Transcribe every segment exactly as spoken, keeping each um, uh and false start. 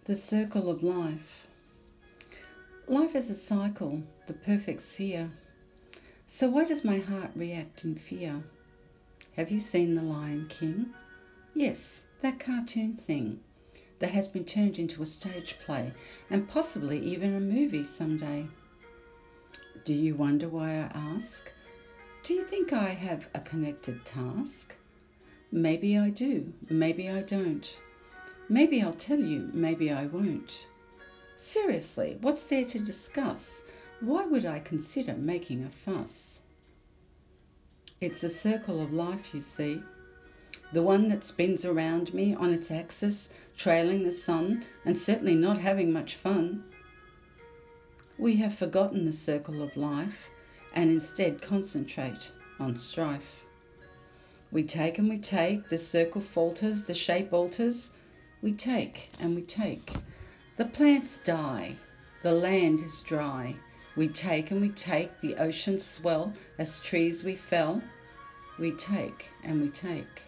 The circle of life. Life is a cycle, the perfect sphere. So why does my heart react in fear? Have you seen The Lion King? Yes, that cartoon thing that has been turned into a stage play and possibly even a movie someday. Do you wonder why I ask? Do you think I have a connected task? Maybe I do, maybe I don't. Maybe I'll tell you, maybe I won't. Seriously, what's there to discuss? Why would I consider making a fuss? It's the circle of life, you see. The one that spins around me on its axis, trailing the sun, and certainly not having much fun. We have forgotten the circle of life and instead concentrate on strife. We take and we take, the circle falters, the shape alters. We take and we take. The plants die, the land is dry. We take and we take, the oceans swell as trees we fell. We take and we take.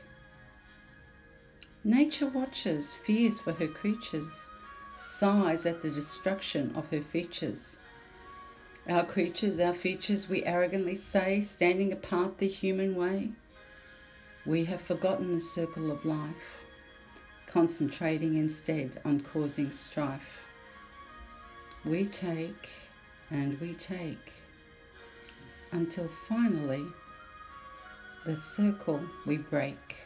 Nature watches, fears for her creatures, sighs at the destruction of her features. Our creatures, our features, we arrogantly say, standing apart the human way. We have forgotten the circle of life, concentrating instead on causing strife. We take and we take until finally the circle we break.